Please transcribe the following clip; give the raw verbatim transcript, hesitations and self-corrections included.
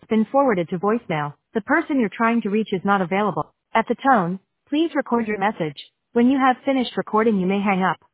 been forwarded to voicemail. The person you're trying to reach is not available. At the tone, please record your message. When you have finished recording, you may hang up.